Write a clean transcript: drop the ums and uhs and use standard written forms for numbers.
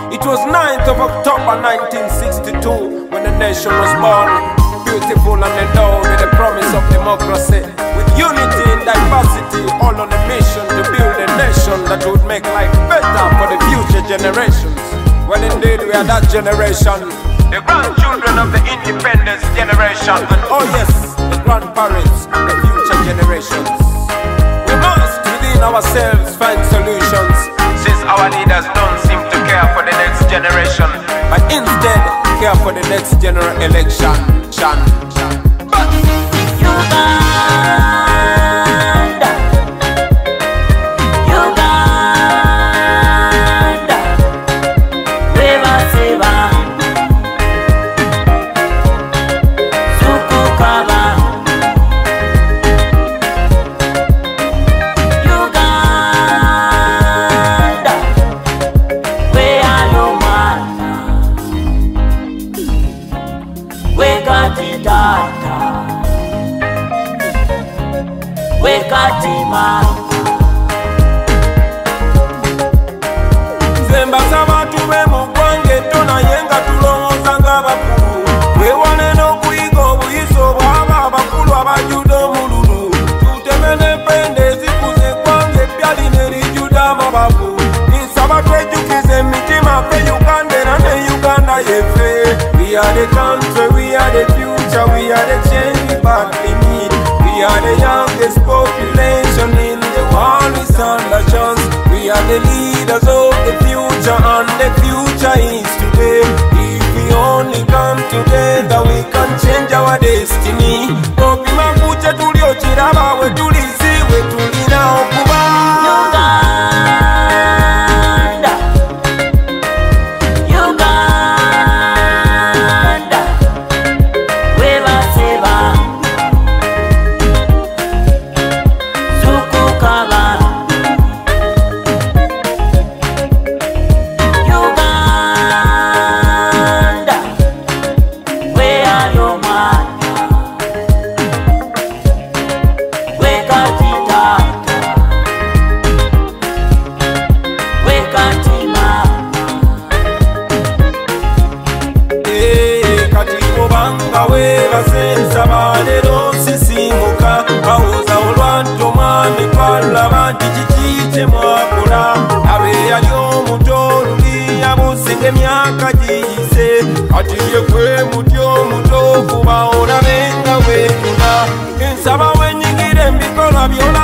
It was 9th of October 1962 when the nation was born. Beautiful and endowed with the promise of democracy, with unity and diversity, all on a mission to build a nation that would make life better for the future generations. Well, indeed, we are that generation, the grandchildren of the independence generation, and oh yes, the grandparents of the future generations. We must, within ourselves, find solutions, since our leaders don't seem to care for the next generation, but instead care for the next general election. Zembaza abantu b'emugwange tonayenga tulowooza ng'abakulu, twewale n'okuyiga obuyiso bw'abo abakulu abajuda omululu, tuteme n'empende ezikuza eggwanga eppya lino erijjuda amabavu. Nsaba twejjukize emitima ffe Uganda era ne Uganda yeffe. We are the country, we are the future, we are the change we badly need. We are the youngest population in the world with under chance. We are the leaders of the future and the future is today. If we only come together we can change our destiny. Opima kuche tulio chiraba we tulizi we tulina okuba Sabalero sisimuka bawuza olwantoma mitwalaba nti kiki mwakola abe yali omuto luli yabusinga emyaka giyise kati ye gwe mutyo omuto kuba olabenga weetuna ensaba wenyigire emikola byola